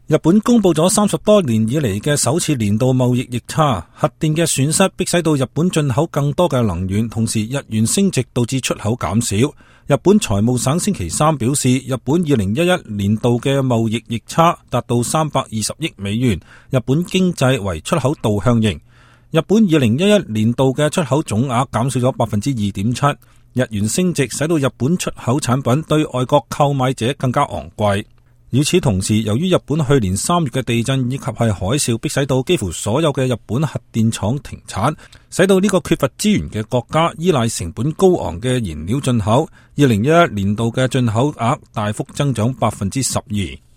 日本公布咗30多年以嚟嘅首次年度貿易逆差，核電嘅損失迫使到日本進口更多嘅能源，同時日元升值導致出口減少。日本財務省星期三表示，日本2011年度嘅貿易逆差達到320億美元，日本經濟為出口導向型。日本2011年度嘅出口總額減少咗 2.7%， 日元升值使到日本出口產品對外國購買者更加昂貴。與此同時，由於日本去年3月嘅地震以及係海嘯，迫使到幾乎所有嘅日本核電廠停產，使到呢個缺乏資源嘅國家依賴成本高昂嘅燃料進口。2011年度嘅進口額大幅增長 12%。